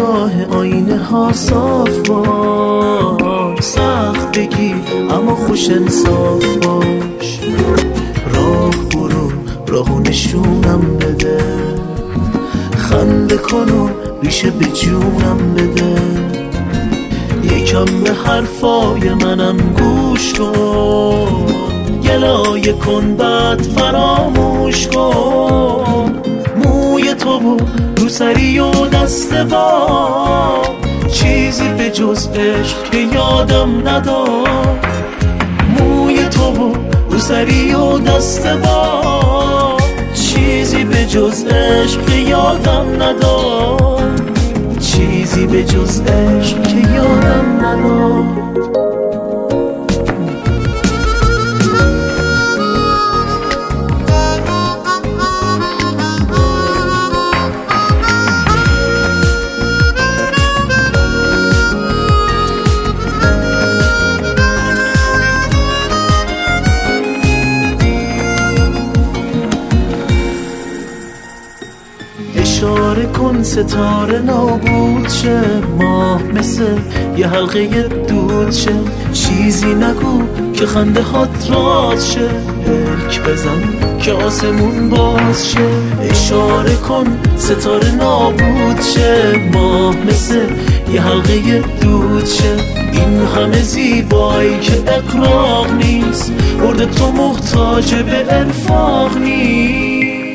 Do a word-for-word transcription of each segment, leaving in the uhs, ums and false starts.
نگاه آینه ها صاف باش، سخت بگی اما خوش انصاف باش. راه برو راهو نشونم بده، خنده کن و ریشه به جونم بده. یکم به حرفای منم گوش کن، گلایه کن بعد فراموش کن. موی تو و روسری و دست با، چیزی به جز عشق که یادم نداد. موی تو و روسری و دست با، چیزی به جز عشق که یادم نداد. چیزی به جز عشق که یادم نداد. اشاره کن ستاره نابود شه، ماه مثل یه حلقه دود شه. چیزی نگو که خنده هات راز شه، پلک بزن که آسمون باز شه. اشاره کن ستاره نابود شه، ماه مثل یه حلقه دود شه. این همه زیبایی که اقراق نیست، برده تو محتاج به ارفاق نیست.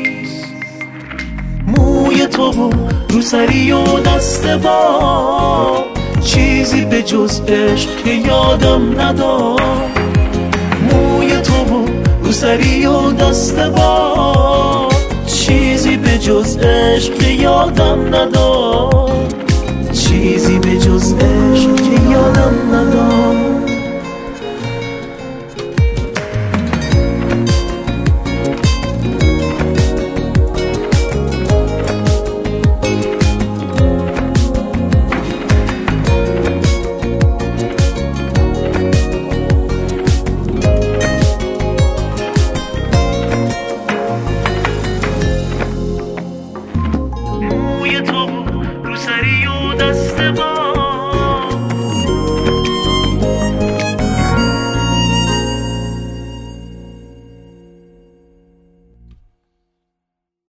موی تو و روسری و دست با، چیزی به جز عشق که یادم نداد. موی تو و روسری و دست با، چیزی به جز عشق که یادم نداد.